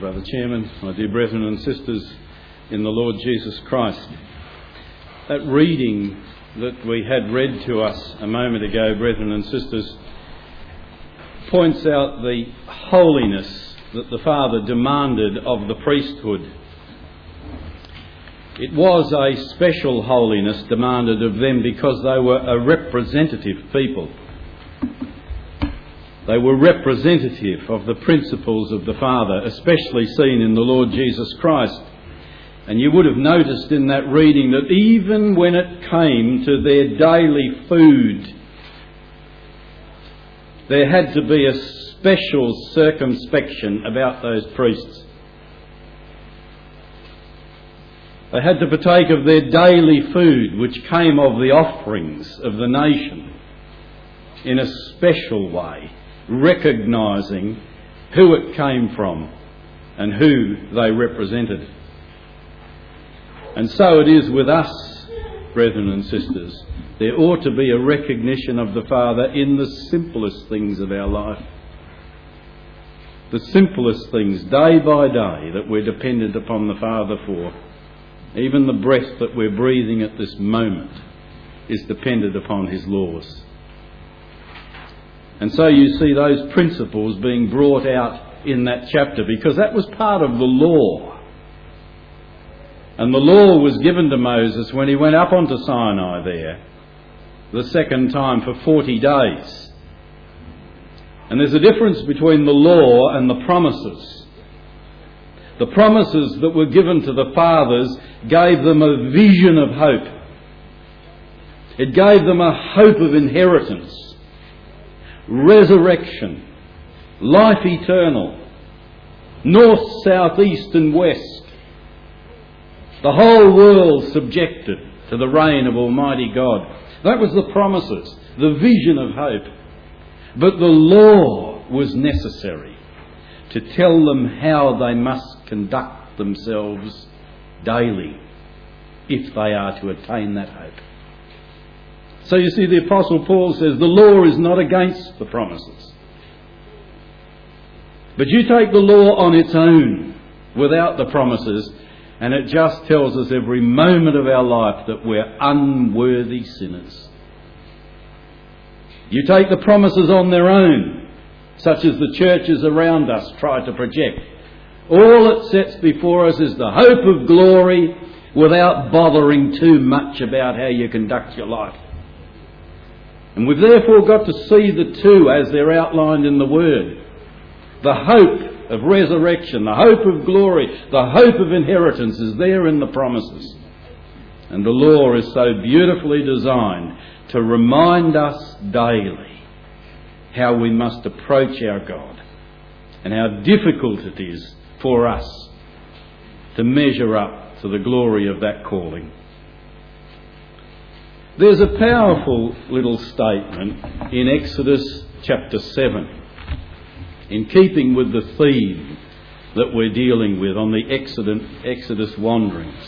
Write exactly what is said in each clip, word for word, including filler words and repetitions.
Brother Chairman, my dear brethren and sisters in the Lord Jesus Christ. That reading that we had read to us a moment ago, brethren and sisters, points out the holiness that the Father demanded of the priesthood. It was a special holiness demanded of them because they were a representative people. They were representative of the principles of the Father, especially seen in the Lord Jesus Christ. And you would have noticed in that reading that even when it came to their daily food, there had to be a special circumspection about those priests. They had to partake of their daily food, which came of the offerings of the nation, in a special way, recognising who it came from and who they represented. And so it is with us, brethren and sisters. There ought to be a recognition of the Father in the simplest things of our life. The simplest things, day by day, that we're dependent upon the Father for. Even the breath that we're breathing at this moment is dependent upon His laws. And so you see those principles being brought out in that chapter, because that was part of the law. And the law was given to Moses when he went up onto Sinai there, the second time for forty days. And there's a difference between the law and the promises. The promises that were given to the fathers gave them a vision of hope. It gave them a hope of inheritance, resurrection, life eternal, north, south, east and west. The whole world subjected to the reign of Almighty God. That was the promises, the vision of hope. But the law was necessary to tell them how they must conduct themselves daily if they are to attain that hope. So you see, the Apostle Paul says the law is not against the promises. But you take the law on its own without the promises, and it just tells us every moment of our life that we're unworthy sinners. You take the promises on their own, such as the churches around us try to project. All it sets before us is the hope of glory without bothering too much about how you conduct your life. And we've therefore got to see the two as they're outlined in the Word. The hope of resurrection, the hope of glory, the hope of inheritance is there in the promises. And the law is so beautifully designed to remind us daily how we must approach our God and how difficult it is for us to measure up to the glory of that calling. There's a powerful little statement in Exodus chapter seven, in keeping with the theme that we're dealing with on the Exodus, Exodus wanderings.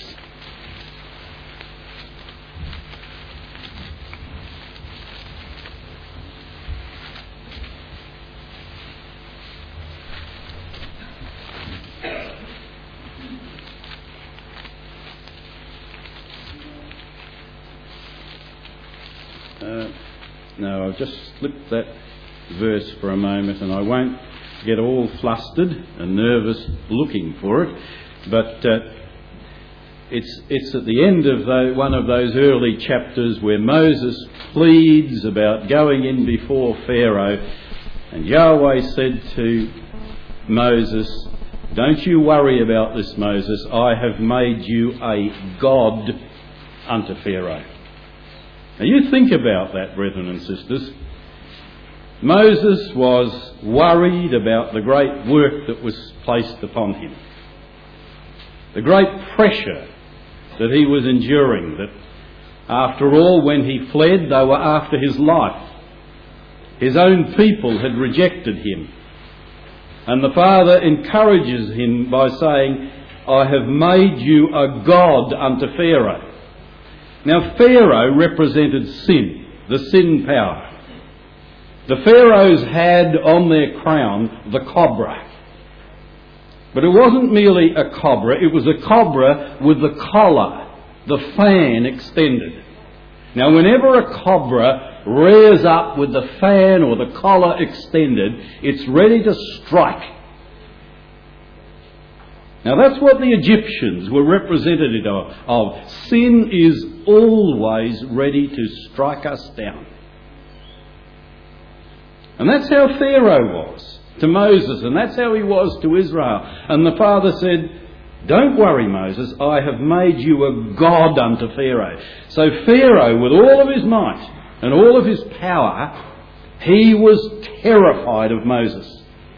Uh, no, I've just slipped that verse for a moment, and I won't get all flustered and nervous looking for it, but uh, it's it's at the end of the, one of those early chapters where Moses pleads about going in before Pharaoh, and Yahweh said to Moses, "Don't you worry about this, Moses. I have made you a God unto Pharaoh." Now you think about that, brethren and sisters. Moses was worried about the great work that was placed upon him, the great pressure that he was enduring, that after all, when he fled, they were after his life. His own people had rejected him. And the Father encourages him by saying, "I have made you a God unto Pharaoh." Now, Pharaoh represented sin, the sin power. The Pharaohs had on their crown the cobra. But it wasn't merely a cobra, it was a cobra with the collar, the fan extended. Now whenever a cobra rears up with the fan or the collar extended, it's ready to strike. Now that's what the Egyptians were representative of. of. Sin is always ready to strike us down. And that's how Pharaoh was to Moses, and that's how he was to Israel. And the Father said, "Don't worry, Moses, I have made you a god unto Pharaoh." So Pharaoh, with all of his might and all of his power, he was terrified of Moses.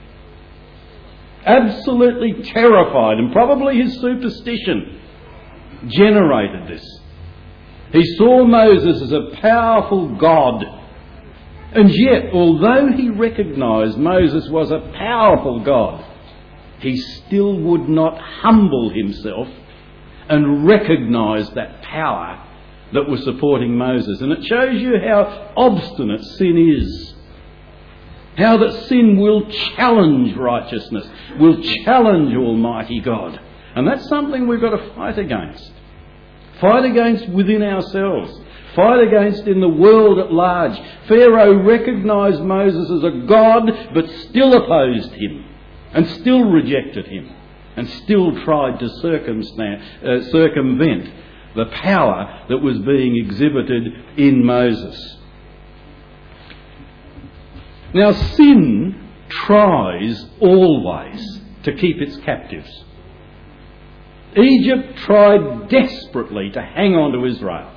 Absolutely terrified, and probably his superstition generated this. He saw Moses as a powerful god. And yet, although he recognised Moses was a powerful God, he still would not humble himself and recognise that power that was supporting Moses. And it shows you how obstinate sin is. How that sin will challenge righteousness, will challenge Almighty God. And that's something we've got to fight against. Fight against within ourselves. Fight against in the world at large. Pharaoh recognised Moses as a god, but still opposed him, and still rejected him, and still tried to circumvent, uh, circumvent the power that was being exhibited in Moses. Now sin tries always to keep its captives. Egypt tried desperately to hang on to Israel.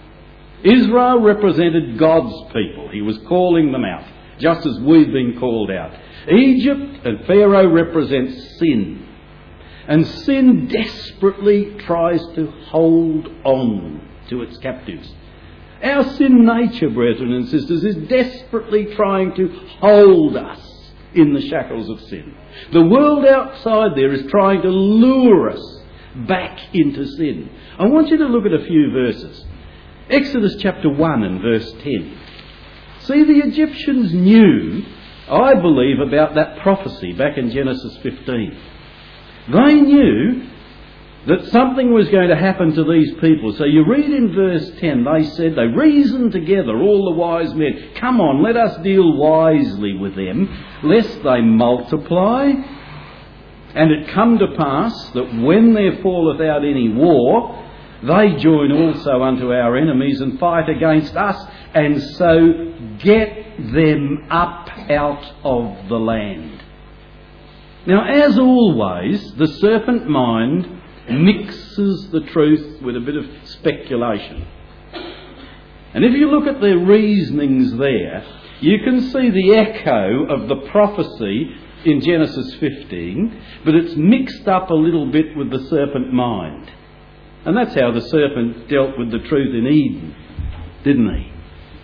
Israel represented God's people. He was calling them out, just as we've been called out. Egypt and Pharaoh represent sin. And sin desperately tries to hold on to its captives. Our sin nature, brethren and sisters, is desperately trying to hold us in the shackles of sin. The world outside there is trying to lure us back into sin. I want you to look at a few verses. Exodus chapter one and verse ten. See, the Egyptians knew, I believe, about that prophecy back in Genesis fifteen. They knew that something was going to happen to these people. So you read in verse ten, they said, they reasoned together, all the wise men, "Come on, let us deal wisely with them, lest they multiply. And it come to pass that when there falleth out any war, they join also unto our enemies and fight against us, and so get them up out of the land." Now, as always, the serpent mind mixes the truth with a bit of speculation. And if you look at their reasonings there, you can see the echo of the prophecy in Genesis fifteen, but it's mixed up a little bit with the serpent mind. And that's how the serpent dealt with the truth in Eden, didn't he?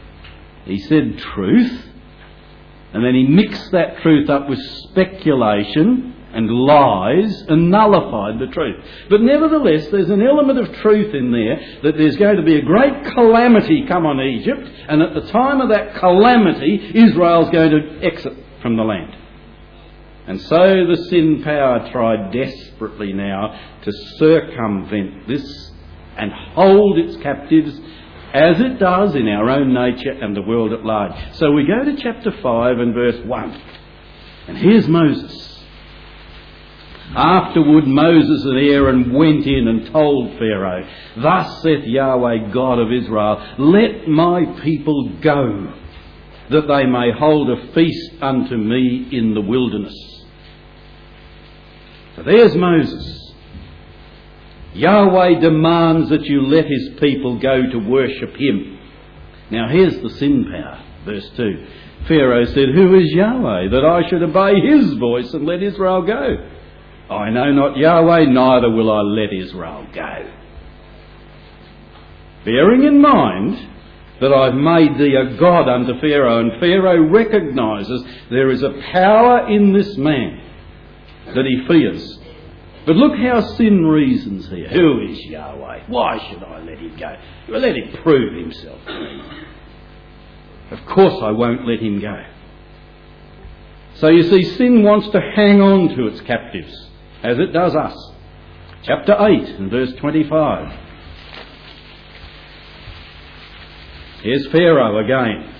He said truth, and then he mixed that truth up with speculation and lies and nullified the truth. But nevertheless, there's an element of truth in there that there's going to be a great calamity come on Egypt, and at the time of that calamity, Israel's going to exit from the land. And so the sin power tried desperately now to circumvent this and hold its captives, as it does in our own nature and the world at large. So we go to chapter five and verse one. And here's Moses. "Afterward Moses and Aaron went in and told Pharaoh, Thus saith Yahweh God of Israel, Let my people go, that they may hold a feast unto me in the wilderness." So there's Moses. Yahweh demands that you let his people go to worship him. Now here's the sin power. Verse two. Pharaoh said, "Who is Yahweh, that I should obey his voice and let Israel go? I know not Yahweh, neither will I let Israel go." Bearing in mind that I've made thee a god unto Pharaoh, and Pharaoh recognises there is a power in this man that he fears. But look how sin reasons here. Who is Yahweh? Why should I let him go? Well, let him prove himself to me. Of course I won't let him go. So you see, sin wants to hang on to its captives. as it does us. Chapter eight and verse twenty-five. Here's Pharaoh again.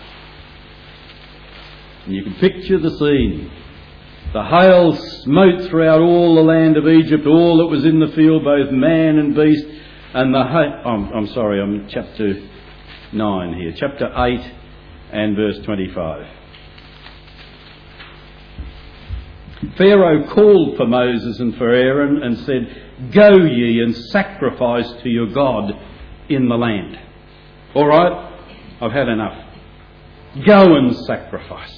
And you can picture the scene. The hail smote throughout all the land of Egypt, all that was in the field, both man and beast. And the ha- oh, I'm sorry, I'm chapter nine here. Chapter eight and verse twenty-five. Pharaoh called for Moses and for Aaron and said, "Go ye and sacrifice to your God in the land." All right, I've had enough. Go and sacrifice.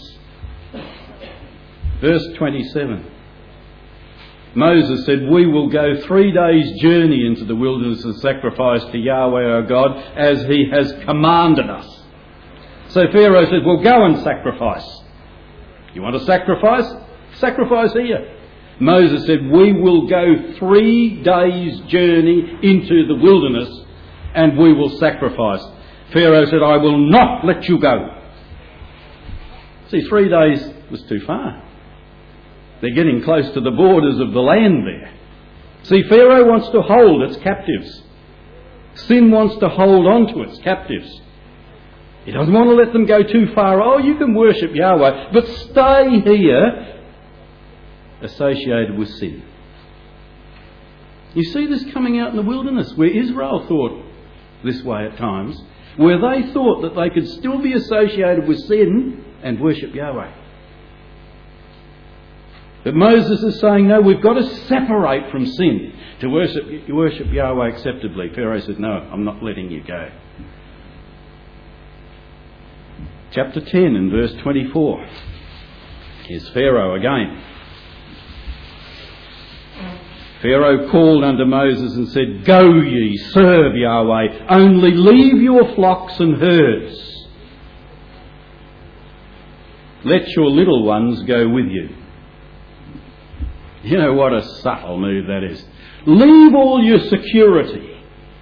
Verse twenty-seven. Moses said, "We will go three days' journey into the wilderness and sacrifice to Yahweh our God as he has commanded us." So Pharaoh said, "Well, go and sacrifice. You want to sacrifice? Sacrifice here." Moses said, "We will go three days' journey into the wilderness and we will sacrifice." Pharaoh said, "I will not let you go." See, three days was too far. They're getting close to the borders of the land there. See, Pharaoh wants to hold its captives. Sin wants to hold on to its captives. He doesn't want to let them go too far. Oh, you can worship Yahweh, but stay here associated with sin. You see this coming out in the wilderness, where Israel thought this way at times, where they thought that they could still be associated with sin and worship Yahweh. But Moses is saying, no, we've got to separate from sin to worship, worship Yahweh acceptably. Pharaoh said, "No, I'm not letting you go." Chapter ten and verse twenty-four. Here's Pharaoh again. Pharaoh called unto Moses and said, "Go ye, serve Yahweh, only leave your flocks and herds. Let your little ones go with you." You know what a subtle move that is. Leave all your security.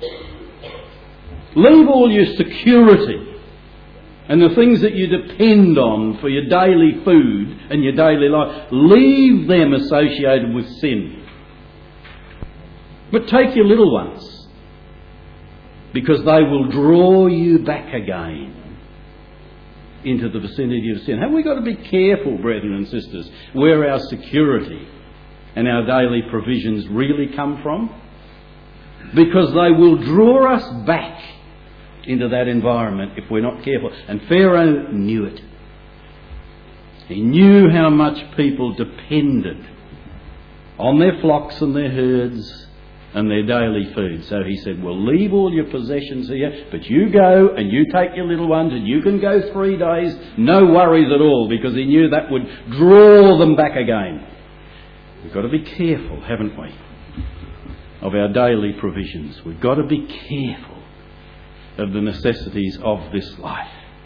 Leave all your security and the things that you depend on for your daily food and your daily life. Leave them associated with sin. But take your little ones, because they will draw you back again into the vicinity of sin. Have we got to be careful, brethren and sisters, where our security and our daily provisions really come from? Because they will draw us back into that environment if we're not careful. And Pharaoh knew it. He knew how much people depended on their flocks and their herds and their daily food. So he said, "Well, leave all your possessions here, but you go and you take your little ones and you can go three days, no worries at all," because he knew that would draw them back again. We've got to be careful, haven't we, of our daily provisions. We've got to be careful of the necessities of this life.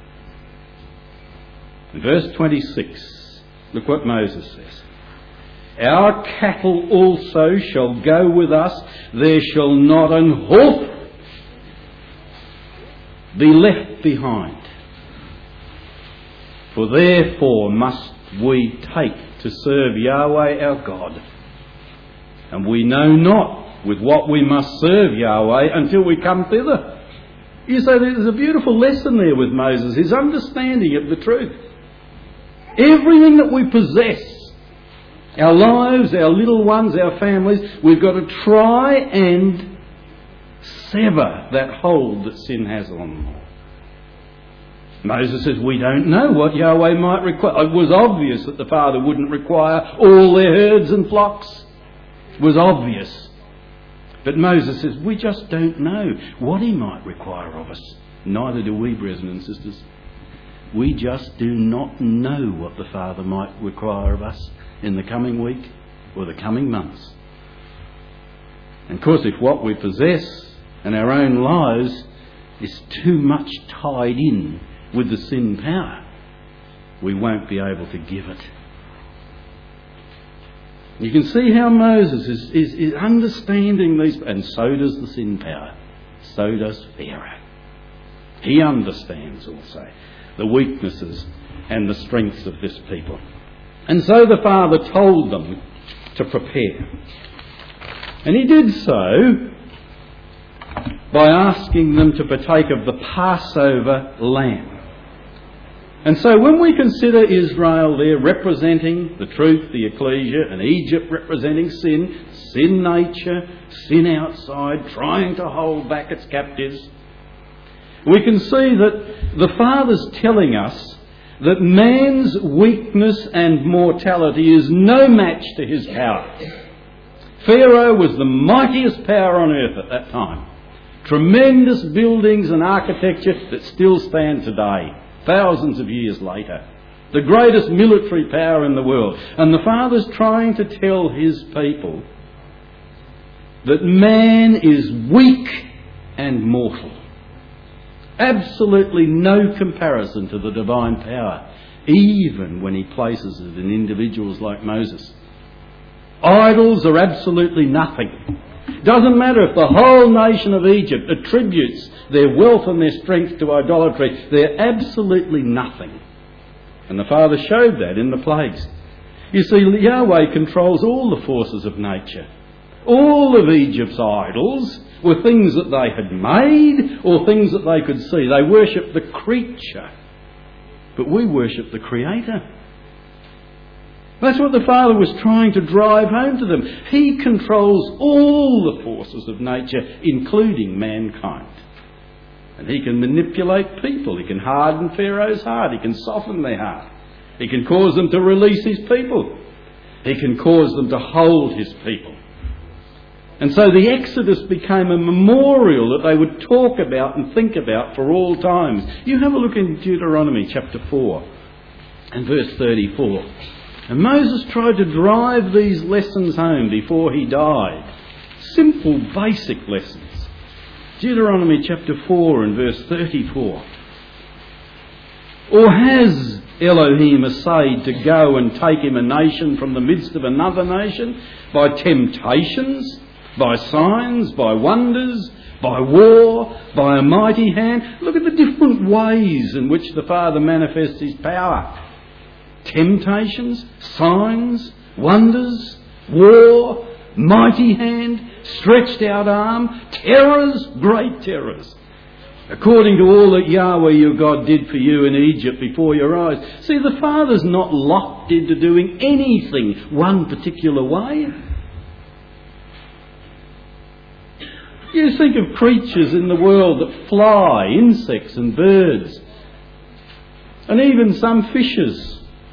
In verse twenty-six, look what Moses says. "Our cattle also shall go with us, there shall not an hoof be left behind. For therefore must we take to serve Yahweh our God. And we know not with what we must serve Yahweh until we come thither." You say there's a beautiful lesson there with Moses, his understanding of the truth. Everything that we possess, our lives, our little ones, our families, we've got to try and sever that hold that sin has on them. Moses says, we don't know what Yahweh might require. It was obvious that the Father wouldn't require all their herds and flocks. It was obvious. But Moses says, we just don't know what he might require of us. Neither do we, brethren and sisters. We just do not know what the Father might require of us in the coming week or the coming months. And of course, if what we possess in our own lives is too much tied in with the sin power, we won't be able to give it. You can see how Moses is, is, is understanding these, and so does the sin power. So does Pharaoh. He understands also the weaknesses and the strengths of this people. And so the Father told them to prepare. And he did so by asking them to partake of the Passover lamb. And so when we consider Israel there representing the truth, the ecclesia, and Egypt representing sin, sin nature, sin outside, trying to hold back its captives, we can see that the Father's telling us that man's weakness and mortality is no match to his power. Pharaoh was the mightiest power on earth at that time. Tremendous buildings and architecture that still stand today, thousands of years later. The greatest military power in the world. And the Father's trying to tell his people that man is weak and mortal. Absolutely no comparison to the divine power, even when he places it in individuals like Moses. Idols are absolutely nothing. Doesn't matter if the whole nation of Egypt attributes their wealth and their strength to idolatry. They're absolutely nothing. And the Father showed that in the plagues. You see, Yahweh controls all the forces of nature. All of Egypt's idols were things that they had made or things that they could see. They worshipped the creature. But we worship the Creator. That's what the Father was trying to drive home to them. He controls all the forces of nature, including mankind. And he can manipulate people. He can harden Pharaoh's heart. He can soften their heart. He can cause them to release his people. He can cause them to hold his people. And so the Exodus became a memorial that they would talk about and think about for all times. You have a look in Deuteronomy chapter four and verse thirty-four. And Moses tried to drive these lessons home before he died. Simple, basic lessons. Deuteronomy chapter four and verse thirty-four. Or has Elohim essayed to go and take him a nation from the midst of another nation by temptations, by signs, by wonders, by war, by a mighty hand? Look at the different ways in which the Father manifests his power. Temptations, signs, wonders, war, mighty hand, stretched out arm, terrors, great terrors. According to all that Yahweh your God did for you in Egypt before your eyes. See, the Father's not locked into doing anything one particular way. You think of creatures in the world that fly, insects and birds, and even some fishes.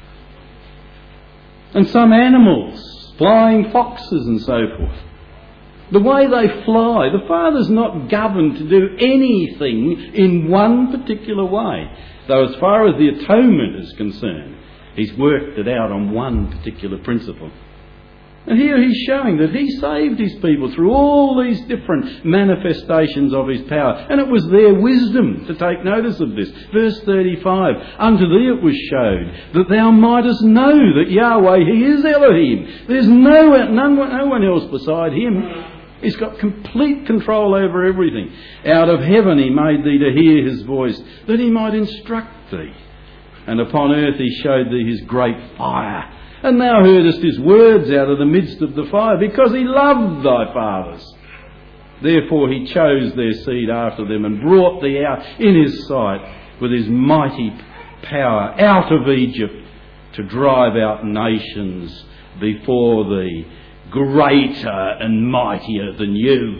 And some animals, flying foxes and so forth. The way they fly, the Father's not governed to do anything in one particular way. Though as far as the atonement is concerned, he's worked it out on one particular principle. And here he's showing that he saved his people through all these different manifestations of his power. And it was their wisdom to take notice of this. Verse thirty-five, unto thee it was showed that thou mightest know that Yahweh, he is Elohim. There's no, none, no one else beside him. He's got complete control over everything. Out of heaven he made thee to hear his voice, that he might instruct thee. And upon earth he showed thee his great fire. And thou heardest his words out of the midst of the fire, because he loved thy fathers. Therefore he chose their seed after them, and brought thee out in his sight with his mighty power out of Egypt, to drive out nations before thee, greater and mightier than you.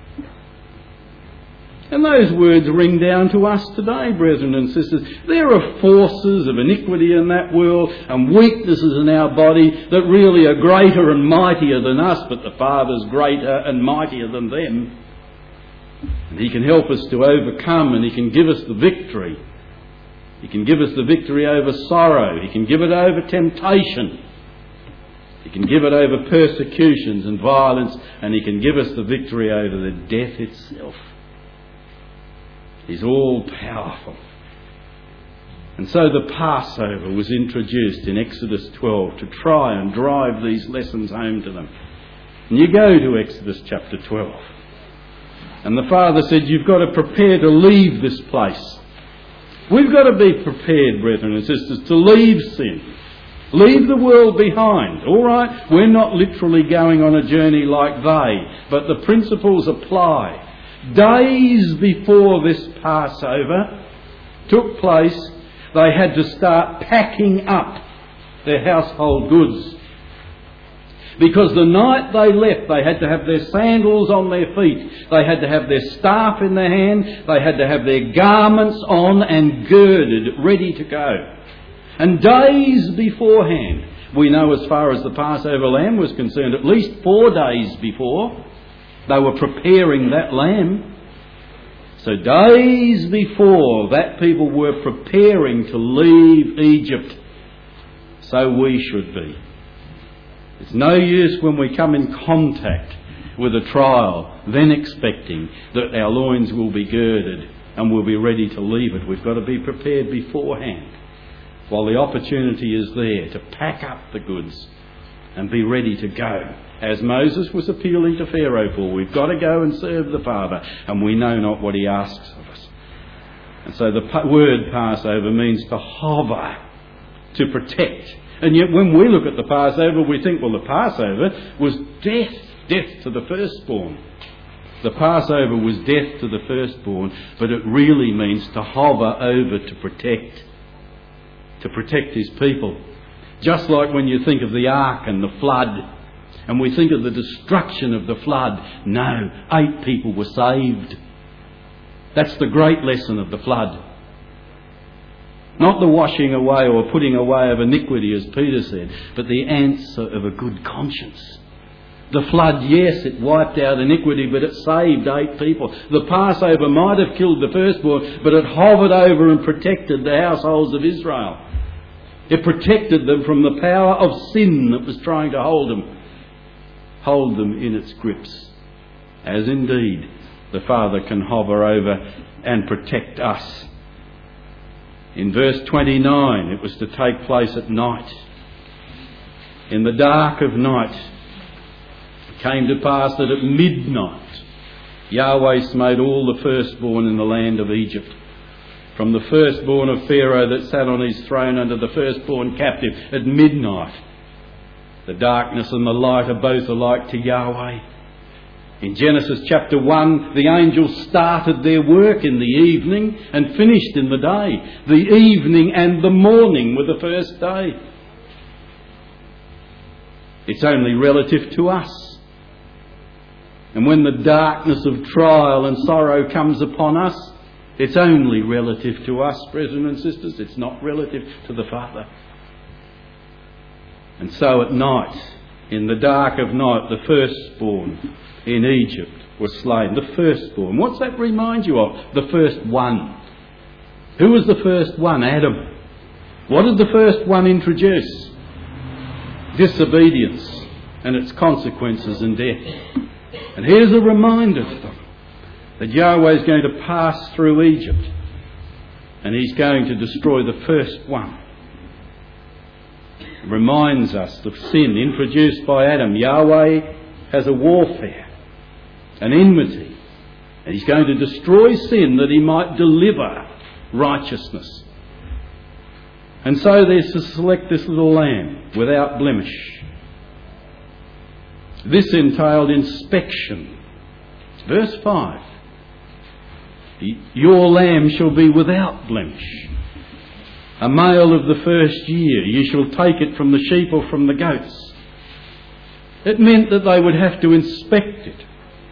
And those words ring down to us today, brethren and sisters. There are forces of iniquity in that world and weaknesses in our body that really are greater and mightier than us, but the Father's greater and mightier than them. And he can help us to overcome, and he can give us the victory. He can give us the victory over sorrow. He can give it over temptation. He can give it over persecutions and violence, and he can give us the victory over the death itself. He's all powerful. And so the Passover was introduced in Exodus twelve to try and drive these lessons home to them. And you go to Exodus chapter twelve. And the Father said, you've got to prepare to leave this place. We've got to be prepared, brethren and sisters, to leave sin. Leave the world behind. All right, we're not literally going on a journey like they, but the principles apply. Days before this Passover took place, they had to start packing up their household goods. Because the night they left, they had to have their sandals on their feet. They had to have their staff in their hand. They had to have their garments on and girded, ready to go. And days beforehand, we know as far as the Passover lamb was concerned, at least four days before, they were preparing that lamb. So days before, that people were preparing to leave Egypt. So we should be. It's no use when we come in contact with a trial, then expecting that our loins will be girded and we'll be ready to leave it. We've got to be prepared beforehand while the opportunity is there to pack up the goods and be ready to go. As Moses was appealing to Pharaoh for, we've got to go and serve the Father, and we know not what he asks of us. And so the word Passover means to hover, to protect. And yet when we look at the Passover, we think, well, the Passover was death, death to the firstborn. The Passover was death to the firstborn, but it really means to hover over, to protect, to protect his people. Just like when you think of the ark and the flood, and we think of the destruction of the flood. No, eight people were saved. That's the great lesson of the flood. Not the washing away or putting away of iniquity, as Peter said, but the answer of a good conscience. The flood, yes, it wiped out iniquity, but it saved eight people. The Passover might have killed the firstborn, but it hovered over and protected the households of Israel. It protected them from the power of sin that was trying to hold them, hold them in its grips. As indeed the Father can hover over and protect us. In verse twenty-nine, it was to take place at night. In the dark of night, it came to pass that at midnight, Yahweh smote all the firstborn in the land of Egypt, from the firstborn of Pharaoh that sat on his throne under the firstborn captive. At midnight, the darkness and the light are both alike to Yahweh. In Genesis chapter one, the angels started their work in the evening and finished in the day. The evening and the morning were the first day. It's only relative to us. And when the darkness of trial and sorrow comes upon us, it's only relative to us, brethren and sisters. It's not relative to the Father. And so at night, in the dark of night, the firstborn in Egypt was slain. The firstborn. What's that remind you of? The first one. Who was the first one? Adam. What did the first one introduce? Disobedience and its consequences in death. And here's a reminder to them that Yahweh is going to pass through Egypt and he's going to destroy the first one. It reminds us of sin introduced by Adam. Yahweh has a warfare, an enmity, and he's going to destroy sin that he might deliver righteousness. And so there's to select this little lamb without blemish. This entailed inspection. Verse five. Your lamb shall be without blemish. A male of the first year. You shall take it from the sheep or from the goats. It meant that they would have to inspect it.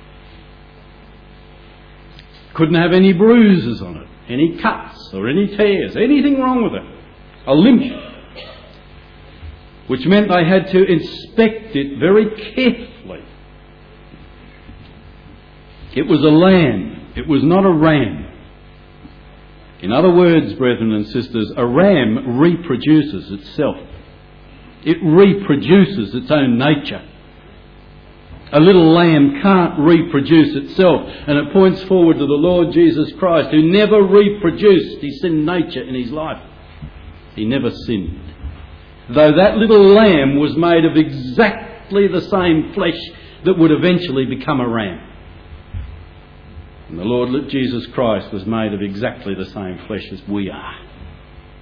Couldn't have any bruises on it, any cuts or any tears, anything wrong with it. A limp. Which meant they had to inspect it very carefully. It was a lamb. It was not a ram. In other words, brethren and sisters, a ram reproduces itself. It reproduces its own nature. A little lamb can't reproduce itself, and it points forward to the Lord Jesus Christ, who never reproduced his sin nature in his life. He never sinned. Though that little lamb was made of exactly the same flesh that would eventually become a ram. And the Lord Jesus Christ was made of exactly the same flesh as we are.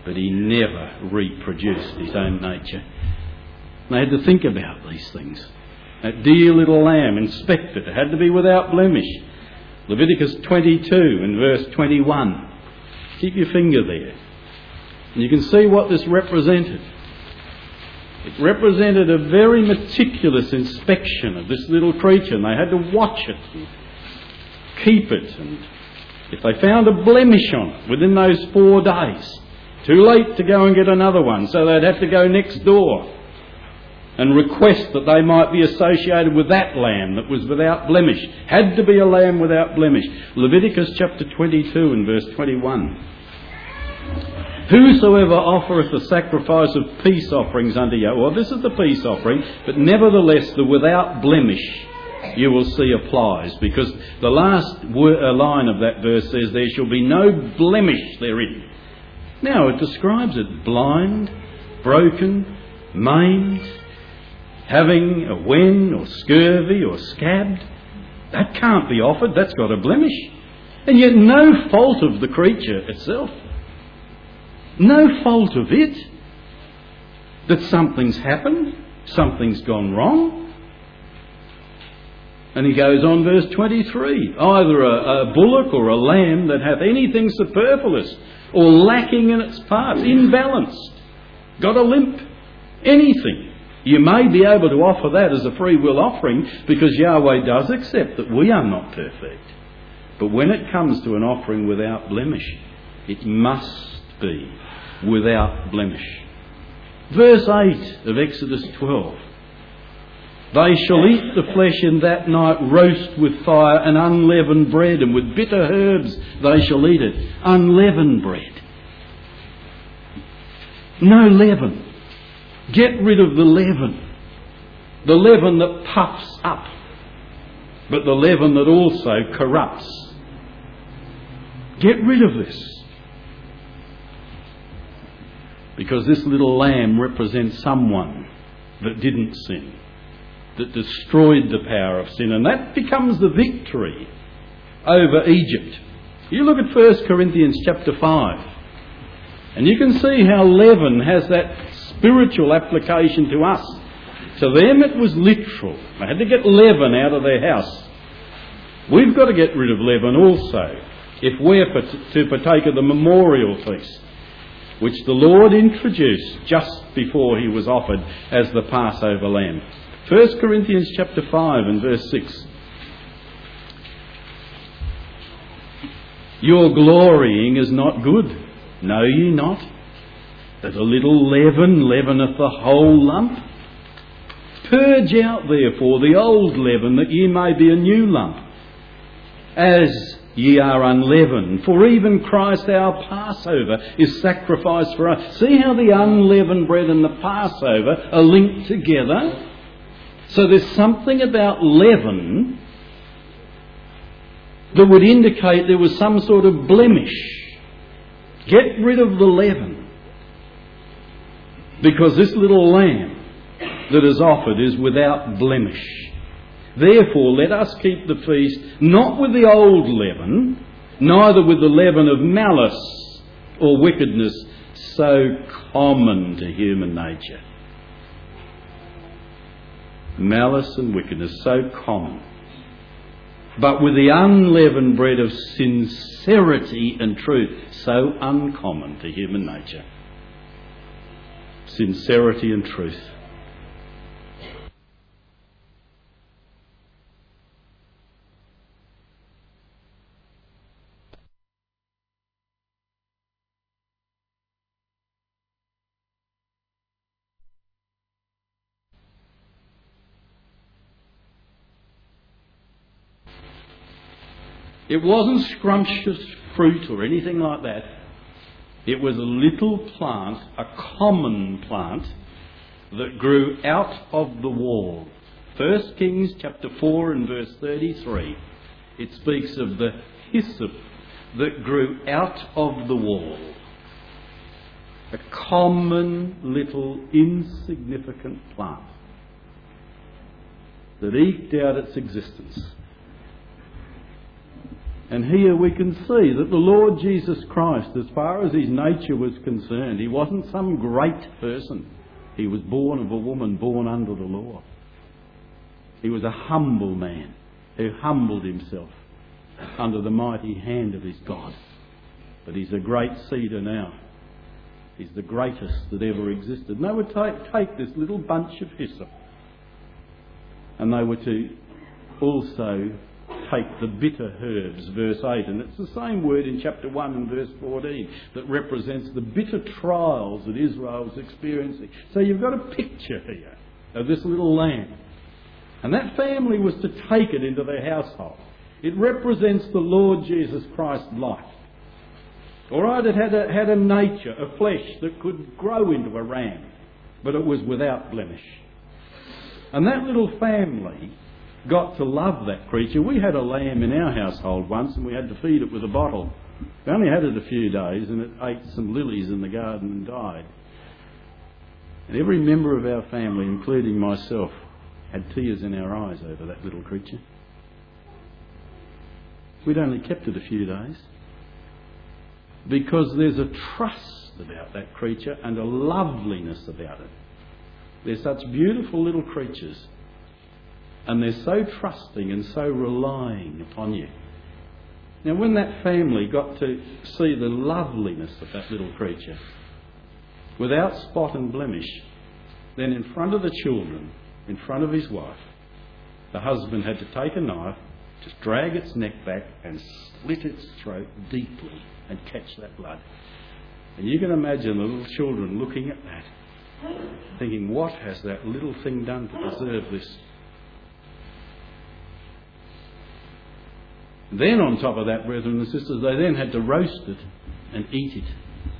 but he never reproduced his own nature. They had to think about these things. That dear little lamb, inspect it. It had to be without blemish. Leviticus twenty-two and verse twenty-one. Keep your finger there. And you can see what this represented. It represented a very meticulous inspection of this little creature, and they had to watch it and keep it. And if they found a blemish on it within those four days, too late to go and get another one, so they'd have to go next door and request that they might be associated with that lamb that was without blemish. Had to be a lamb without blemish. Leviticus chapter twenty-two and verse twenty-one. Whosoever offereth a sacrifice of peace offerings unto you. Well, this is the peace offering, but nevertheless the without blemish you will see applies, because the last line of that verse says, there shall be no blemish therein. Now it describes it blind, broken, maimed, having a wen or scurvy or scabbed. That can't be offered. That's got a blemish. And yet no fault of the creature itself. No fault of it. That something's happened. Something's gone wrong. And he goes on, verse twenty-three. Either a, a bullock or a lamb that hath anything superfluous or lacking in its parts, imbalanced, got a limp, anything. You may be able to offer that as a free will offering, because Yahweh does accept that we are not perfect. But when it comes to an offering without blemish, it must be without blemish. Verse eight of Exodus twelve. They shall eat the flesh in that night, roast with fire and unleavened bread, and with bitter herbs they shall eat it. Unleavened bread. No leaven. Get rid of the leaven. The leaven that puffs up, but the leaven that also corrupts. Get rid of this. Because this little lamb represents someone that didn't sin, that destroyed the power of sin, and that becomes the victory over Egypt. You look at First Corinthians chapter five, and you can see how leaven has that spiritual application to us. To them it was literal. They had to get leaven out of their house. We've got to get rid of leaven also if we're to partake of the memorial feast, which the Lord introduced just before he was offered as the Passover lamb. First Corinthians chapter five and verse six. Your glorying is not good, know ye not? That a little leaven leaveneth the whole lump. Purge out therefore the old leaven, that ye may be a new lump, as ye are unleavened. For even Christ our Passover is sacrificed for us. See how the unleavened bread and the Passover are linked together? So there's something about leaven that would indicate there was some sort of blemish. Get rid of the leaven. Because this little lamb that is offered is without blemish. Therefore, let us keep the feast not with the old leaven, neither with the leaven of malice or wickedness, so common to human nature. Malice and wickedness, so common. But with the unleavened bread of sincerity and truth, so uncommon to human nature. Sincerity and truth. It wasn't scrumptious fruit or anything like that. It was a little plant, a common plant, that grew out of the wall. First Kings chapter four and verse thirty-three. It speaks of the hyssop that grew out of the wall. A common little insignificant plant that eked out its existence. And here we can see that the Lord Jesus Christ, as far as his nature was concerned, he wasn't some great person. He was born of a woman born under the law. He was a humble man who humbled himself under the mighty hand of his God. But he's a great cedar now. He's the greatest that ever existed. And they would take, take this little bunch of hyssop, and they were to also take the bitter herbs, verse eight, and it's the same word in chapter one and verse fourteen that represents the bitter trials that Israel was experiencing. So you've got a picture here of this little lamb, and that family was to take it into their household. It represents the Lord Jesus Christ's life. All right, it had a, had a nature, a flesh that could grow into a ram, but it was without blemish. And that little family got to love that creature. We had a lamb in our household once, and we had to feed it with a bottle. We only had it a few days, and it ate some lilies in the garden and died. And every member of our family, including myself, had tears in our eyes over that little creature. We'd only kept it a few days, because there's a trust about that creature and a loveliness about it. They're such beautiful little creatures, and they're so trusting and so relying upon you. Now, when that family got to see the loveliness of that little creature, without spot and blemish, then in front of the children, in front of his wife, the husband had to take a knife, just drag its neck back and slit its throat deeply and catch that blood. And you can imagine the little children looking at that, thinking, what has that little thing done to deserve this? Then on top of that, brethren and sisters, they then had to roast it and eat it.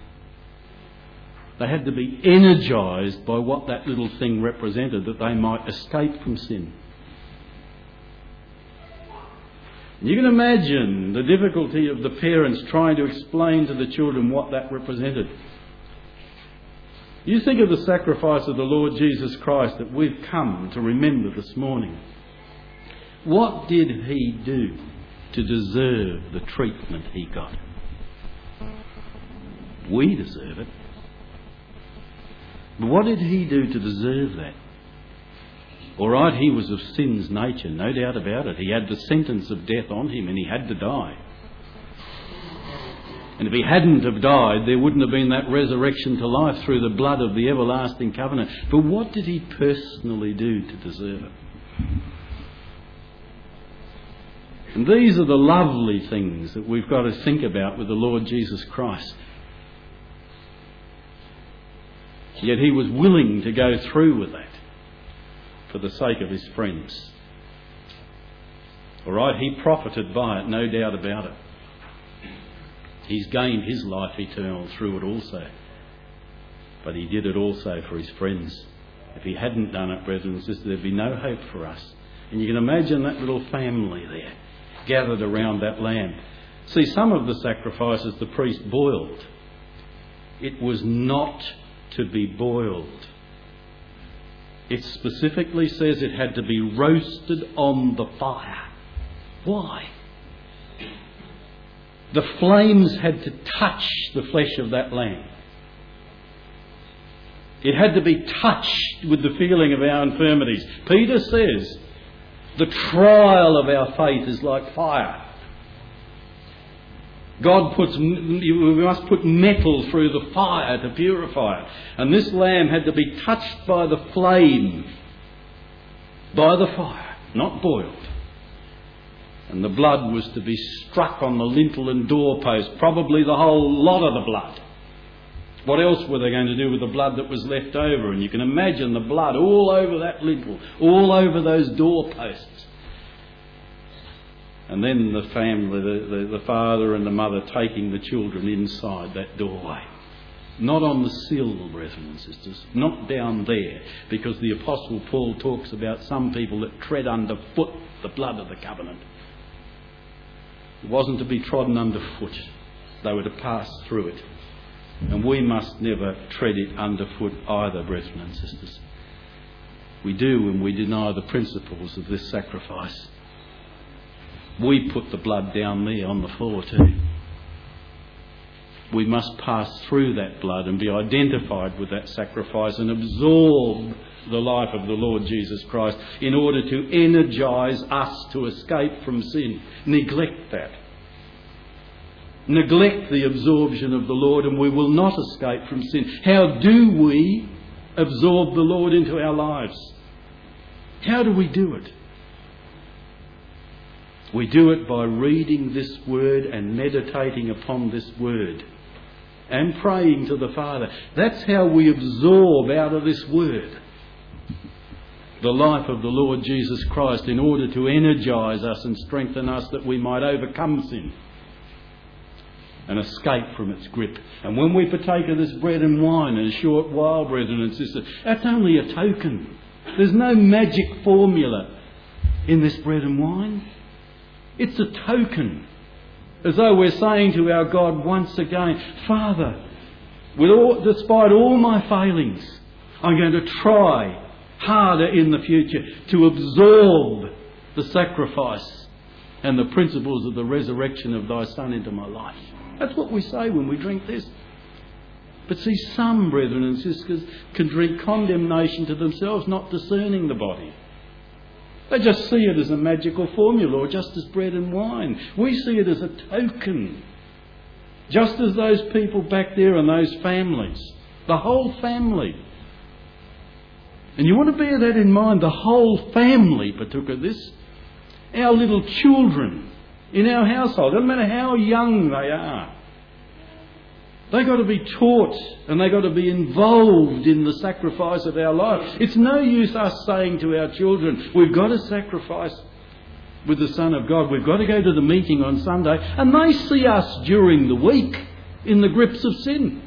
They had to be energised by what that little thing represented, that they might escape from sin. You can imagine the difficulty of the parents trying to explain to the children what that represented. You think of the sacrifice of the Lord Jesus Christ that we've come to remember this morning. What did he do to deserve the treatment he got? We deserve it. But what did he do to deserve that? All right, he was of sin's nature, no doubt about it. He had the sentence of death on him, and he had to die. And if he hadn't have died, there wouldn't have been that resurrection to life through the blood of the everlasting covenant. But what did he personally do to deserve it? And these are the lovely things that we've got to think about with the Lord Jesus Christ. Yet he was willing to go through with that for the sake of his friends. All right, he profited by it, no doubt about it. He's gained his life eternal through it also. But he did it also for his friends. If he hadn't done it, brethren and sisters, there'd be no hope for us. And you can imagine that little family there, gathered around that lamb. See, some of the sacrifices the priest boiled. It was not to be boiled. It specifically says it had to be roasted on the fire. Why? The flames had to touch the flesh of that lamb. It had to be touched with the feeling of our infirmities. Peter says, the trial of our faith is like fire. God puts, we must put metal through the fire to purify it. And this lamb had to be touched by the flame, by the fire, not boiled. And the blood was to be struck on the lintel and doorpost, probably the whole lot of the blood. What else were they going to do with the blood that was left over? And you can imagine the blood all over that lintel, all over those doorposts. And then the family, the, the, the father and the mother taking the children inside that doorway. Not on the sill, brethren and sisters, not down there, because the Apostle Paul talks about some people that tread underfoot the blood of the covenant. It wasn't to be trodden underfoot. They were to pass through it. And we must never tread it underfoot either, brethren and sisters. We do when we deny the principles of this sacrifice. we put the blood down there on the floor too. We must pass through that blood and be identified with that sacrifice and absorb the life of the Lord Jesus Christ in order to energise us to escape from sin. Neglect that. Neglect the absorption of the Lord and we will not escape from sin. How do we absorb the Lord into our lives? How do we do it? We do it by reading this word and meditating upon this word and praying to the Father. That's how we absorb out of this word the life of the Lord Jesus Christ in order to energise us and strengthen us that we might overcome sin and escape from its grip. And when we partake of this bread and wine in a short while, brethren and sisters, that's only a token. There's no magic formula in this bread and wine. It's a token. As though we're saying to our God once again, Father, with all, despite all my failings, I'm going to try harder in the future to absorb the sacrifice and the principles of the resurrection of thy Son into my life. That's what we say when we drink this. But see, some brethren and sisters can drink condemnation to themselves, not discerning the body. They just see it as a magical formula or just as bread and wine. We see it as a token. Just as those people back there and those families. The whole family. And you want to bear that in mind. The whole family partook of this. Our little children in our household, doesn't matter how young they are, they've got to be taught and they've got to be involved in the sacrifice of our life. It's no use us saying to our children, we've got to sacrifice with the Son of God. We've got to go to the meeting on Sunday. And they see us during the week in the grips of sin.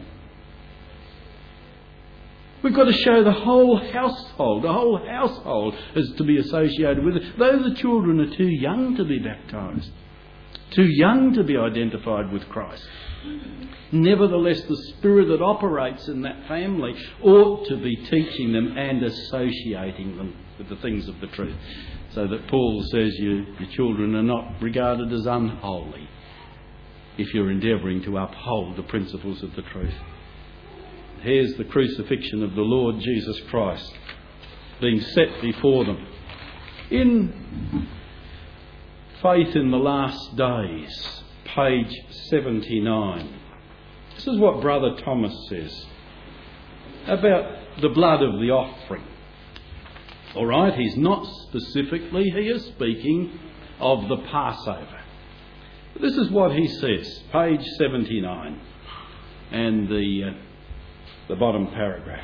We've got to show the whole household, the whole household is to be associated with it. Though the children are too young to be baptised, too young to be identified with Christ. Nevertheless, the spirit that operates in that family ought to be teaching them and associating them with the things of the truth. So that Paul says you, your children are not regarded as unholy if you're endeavouring to uphold the principles of the truth. Here's the crucifixion of the Lord Jesus Christ being set before them. In Faith in the Last Days, page seventy-nine. This is what Brother Thomas says about the blood of the offering. All right, he's not specifically here speaking of the Passover. This is what he says, page seventy-nine, and the, uh, the bottom paragraph.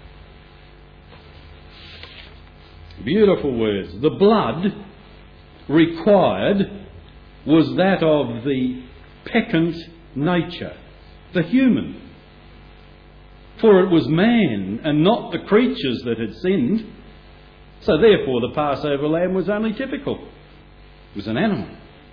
Beautiful words. The blood required was that of the peccant nature, the human. For it was man and not the creatures that had sinned. So therefore the Passover lamb was only typical. It was an animal.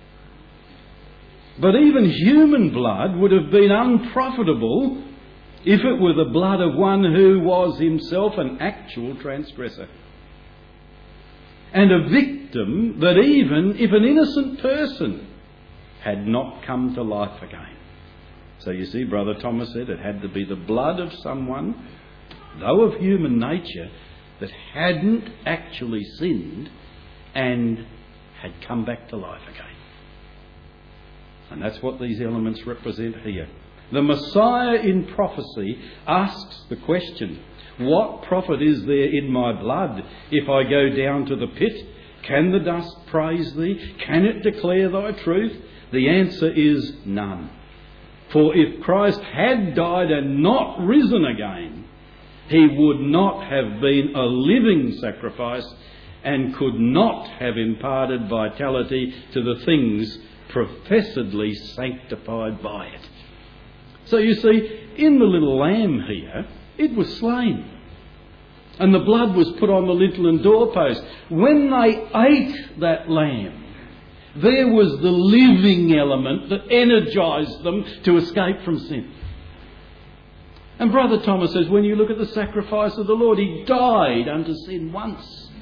But even human blood would have been unprofitable if it were the blood of one who was himself an actual transgressor. And a victim that even if an innocent person had not come to life again. So you see, Brother Thomas said it had to be the blood of someone, though of human nature, that hadn't actually sinned and had come back to life again. And that's what these elements represent here. The Messiah in prophecy asks the question, what profit is there in my blood if I go down to the pit? Can the dust praise thee? Can it declare thy truth? The answer is none. For if Christ had died and not risen again, he would not have been a living sacrifice and could not have imparted vitality to the things professedly sanctified by it. So you see, in the little lamb here, it was slain. And the blood was put on the lintel and doorpost. When they ate that lamb, there was the living element that energised them to escape from sin. And Brother Thomas says, when you look at the sacrifice of the Lord, he died unto sin once.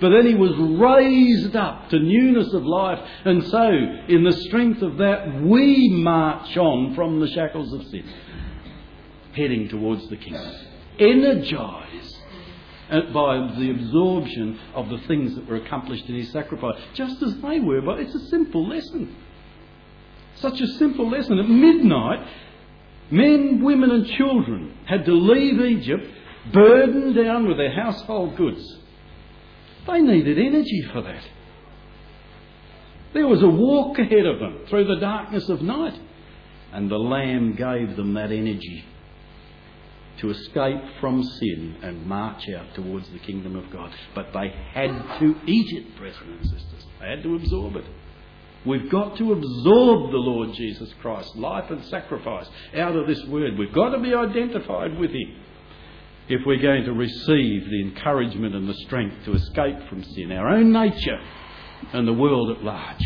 but then he was raised up to newness of life. And so, in the strength of that, we march on from the shackles of sin, heading towards the kingdom, energised by the absorption of the things that were accomplished in his sacrifice, just as they were. But it's a simple lesson. Such a simple lesson. At midnight, men, women and children had to leave Egypt burdened down with their household goods. They needed energy for that. There was a walk ahead of them through the darkness of night, and the Lamb gave them that energy to escape from sin and march out towards the kingdom of God. But they had to eat it, brethren and sisters. They had to absorb it. We've got to absorb the Lord Jesus Christ, life and sacrifice, out of this word. We've got to be identified with him if we're going to receive the encouragement and the strength to escape from sin, our own nature and the world at large.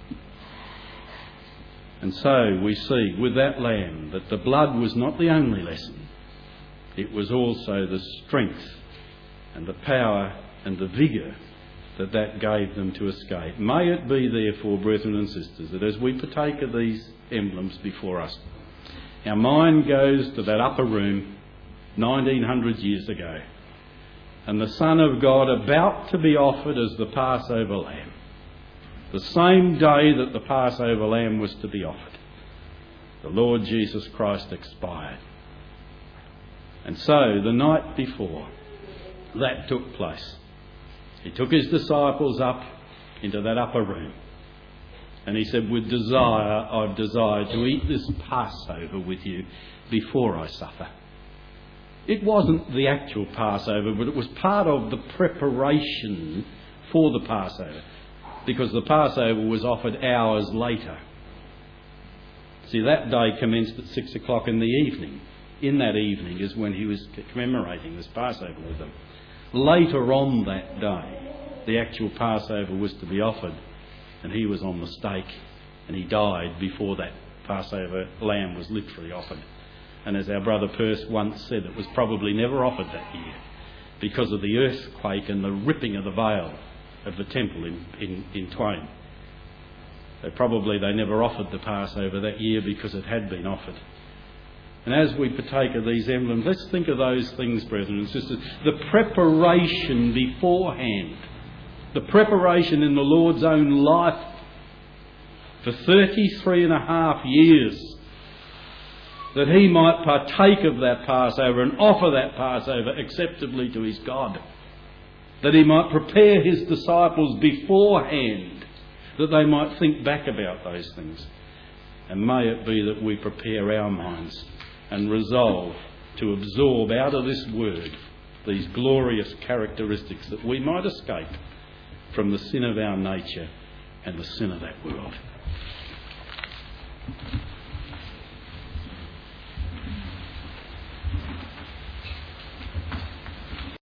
And so we see with that Lamb that the blood was not the only lesson. It was also the strength and the power and the vigour that that gave them to escape. May it be, therefore, brethren and sisters, that as we partake of these emblems before us, our mind goes to that upper room nineteen hundred years ago, and the Son of God about to be offered as the Passover lamb, the same day that the Passover lamb was to be offered. The Lord Jesus Christ expired. And so, the night before that took place, he took his disciples up into that upper room, and he said, with desire, I've desired to eat this Passover with you before I suffer. It wasn't the actual Passover, but it was part of the preparation for the Passover, because the Passover was offered hours later. See, that day commenced at six o'clock in the evening. In that evening is when he was commemorating this Passover with them. Later on that day, the actual Passover was to be offered, and he was on the stake, and he died before that Passover lamb was literally offered. And as our brother Peirce once said, it was probably never offered that year because of the earthquake and the ripping of the veil of the temple in, in, in twain. So probably they never offered the Passover that year because it had been offered. And as we partake of these emblems, let's think of those things, brethren and sisters. The preparation beforehand, the preparation in the Lord's own life for thirty-three and a half years, that he might partake of that Passover and offer that Passover acceptably to his God. That he might prepare his disciples beforehand, that they might think back about those things. And may it be that we prepare our minds and resolve to absorb out of this word these glorious characteristics, that we might escape from the sin of our nature and the sin of that world.